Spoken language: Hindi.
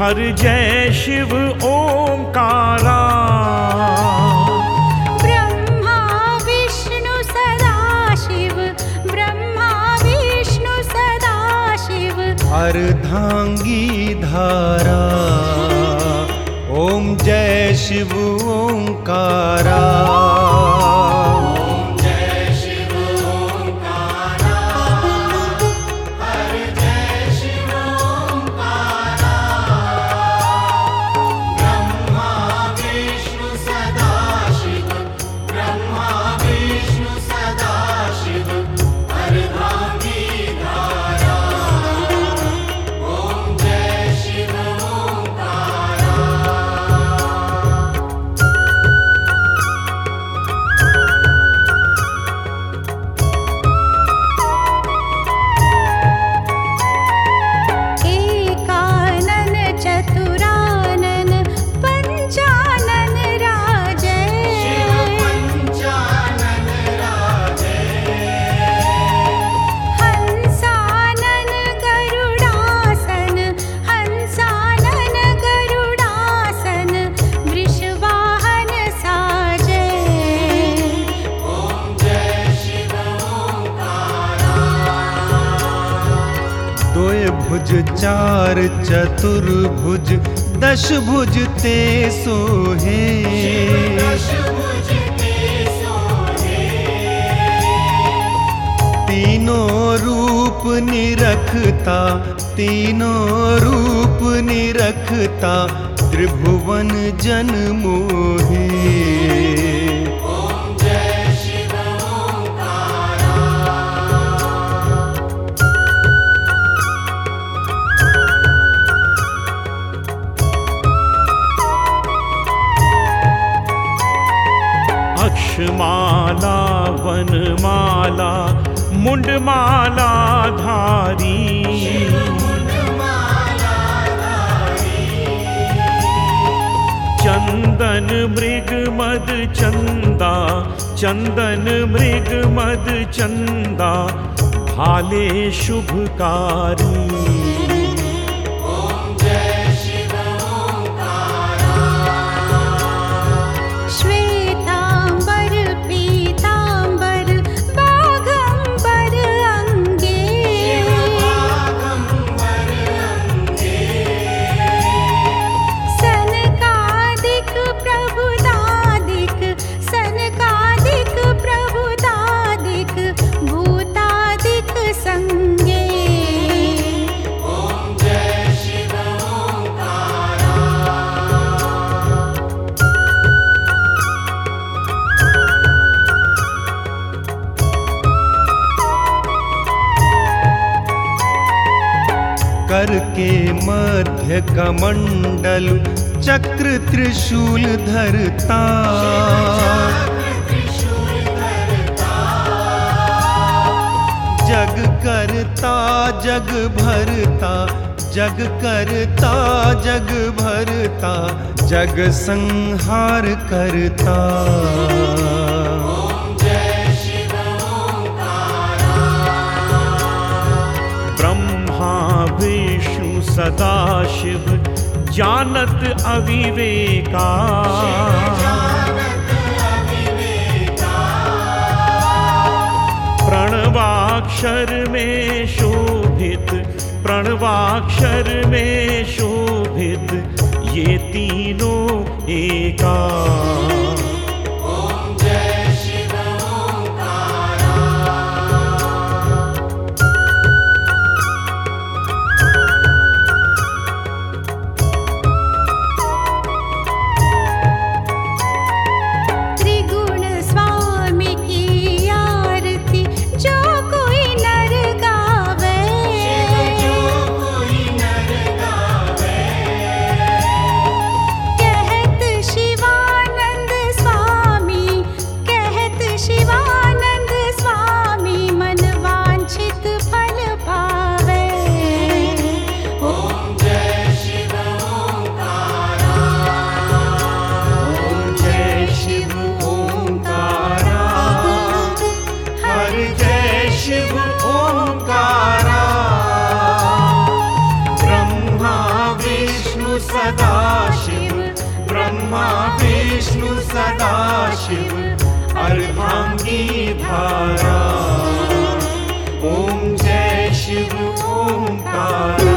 हर जय शिव ओंकारा। ब्रह्मा विष्णु सदाशिव, ब्रह्मा विष्णु सदाशिव। अर्धांगी धारा ओम जय शिव ओंकारा। चार चतुर्भुज दश भुज ते सोहे। तीनों रूप निरखता, तीनों रूप निरखता, त्रिभुवन जन मोहे। अक्षमाला वनमाला मुंडमाला धारी। चंदन मृग मद चंदा, चंदन मृग मद चंदा, भाले शुभकारी। करके मध्य कमंडल चक्र त्रिशूल धरता। जग करता जग भरता, जग करता जग भरता, जग संहार करता। विष्णु सदाशिव जानत अविवेका। प्रणवाक्षर में शोभित, प्रणवाक्षर में शोभित, ये तीनों एका। कहत शिवानंद ब्रह्मा विष्णु सदाशिव अर्धांगी धारा। ओम जय शिव ओंकार।